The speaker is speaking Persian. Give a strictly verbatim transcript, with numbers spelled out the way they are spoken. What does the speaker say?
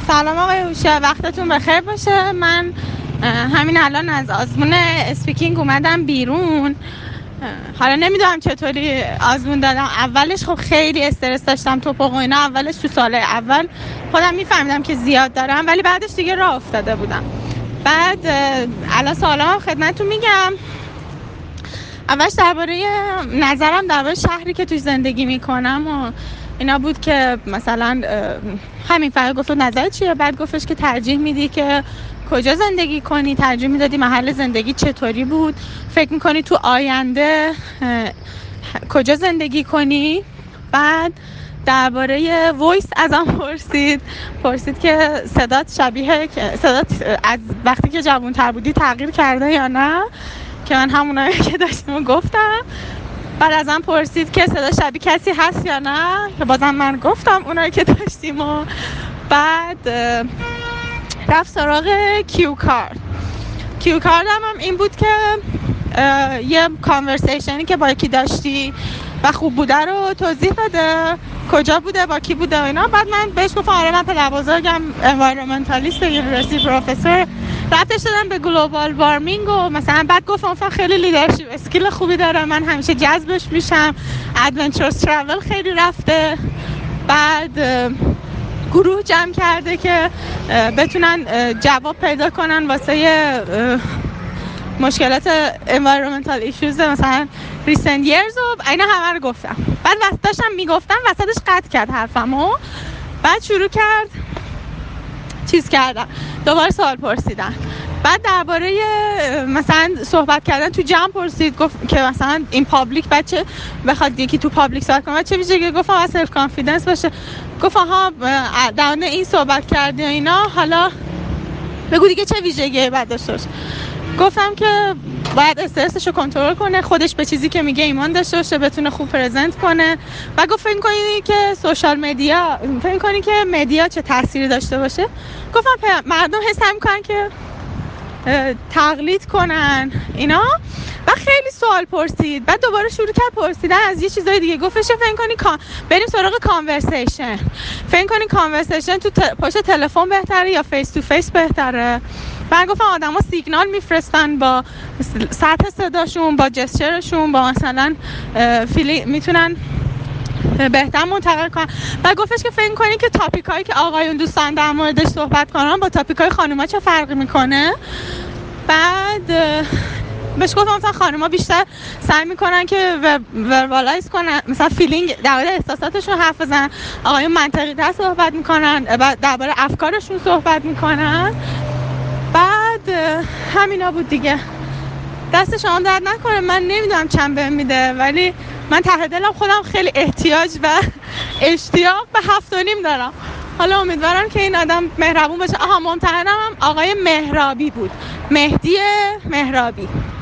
سلام آقای هوشیار، وقتتون بخیر باشه. من همین الان از آزمون اسپیکینگ اومدم بیرون. حالا نمیدونم چطوری آزمون دادم. اولش خب خیلی استرس داشتم، توپق و اینا. اولش تو سال اول خودم میفهمیدم که زیاد دارم، ولی بعدش دیگه راه افتاده بودم. بعد الان سوالام خدمتتون میگم. اولش درباره نظرم درباره شهری که توش زندگی میکنم و اینا بود که مثلا همین فقط گفت نظر چیه. بعد گفتش که ترجیح میدی که کجا زندگی کنی، ترجیح میدادی محل زندگی چطوری بود، فکر میکنی تو آینده کجا زندگی کنی. بعد درباره وایس ازم پرسید پرسید که صدات شبیه صدات از وقتی که جوان‌تر بودی تغییر کرده یا نه، که من همونایی که داشتم گفتم. بعد ازم پرسید که صدا شبیه کسی هست یا نه، که بازم من گفتم اونایی که داشتیم. و بعد رفت سراغ کیو کارد. کیو کارد هم این بود که یه کانورسیشنی که با یکی داشتی و خوب بوده رو توضیح بده، کجا بوده، با کی بوده و اینا. بعد من بهش گفتم آره من پدر بزرگم انوایرمنتالیست یونیورسیتی پروفسور، رفتش دادم به گلوبال وارمینگ و مثلا. بعد گفتم خیلی لیدرشپ اسکیل خوبی داره، من همیشه جذبش میشم، ادونچرس ترافل خیلی رفته. بعد گروه جمع کرده که بتونن جواب پیدا کنن واسه مشکلات environmental issues مثلا recent years و اینا همه رو گفتم. بعد وقت داشتم میگفتم وسطش قطع کرد حرفمو. بعد شروع کرد چیز کردن، دوباره سوال پرسیدن. بعد درباره مثلا صحبت کردن تو جمع پرسید، گفت که مثلا این پابلیک بچه بخواد یکی تو پابلیک صحبت کنه چه ویژگی. گفتم از سلف کانفیدنس باشه. گفت ها در مورد این صحبت کردی و اینا، حالا بگو دیگه چه ویژگی بعد داشته باشه. گفتم که باید استرسش رو کنترل کنه، خودش به چیزی که میگه ایمان داشته باشه، بتونه خوب پرزنت کنه. و گفت فکر کنی که سوشال مدیا، فکر کنی که مدیا چه تأثیری داشته باشه. گفتم مردم حس میکنن که تقلید کنن اینا. و خیلی سوال پرسید. بعد دوباره شروع کرد پرسیدن از یه چیزای دیگه. گفتش فکر کنی کام... بریم سراغ کانورسیشن. فکر کنی کانورسیشن تو ت... پشت تلفن بهتره یا فیس تو فیس بهتره؟ بعد گفتم آدما سیگنال میفرستن با سطح صداشون، با جسچرشون، با مثلا فیلی میتونن بهتر منتقل کنن. بعد گفتش که فکر کنی که تاپیکایی که آقایون دوستان در موردش صحبت کنن با تاپیکای خانوما چه فرقی میکنه. بعد بهش گفتم مثلا خانوما بیشتر سعی میکنن که وربالایز کنن، مثلا فیلینگ در مورد احساساتشون حرف بزنن، آقایون منطقی تر صحبت میکنن، درباره افکارشون صحبت میکنن. بعد همینا بود دیگه. دست شما درد نکنه. من نمیدونم چند بهم میده، ولی من ته دلم خودم خیلی احتیاج و اشتیاق به هفت و نیم دارم. حالا امیدوارم که این آدم مهربون باشه. آها ممتحنم هم آقای مهرابی بود، مهدی مهرابی.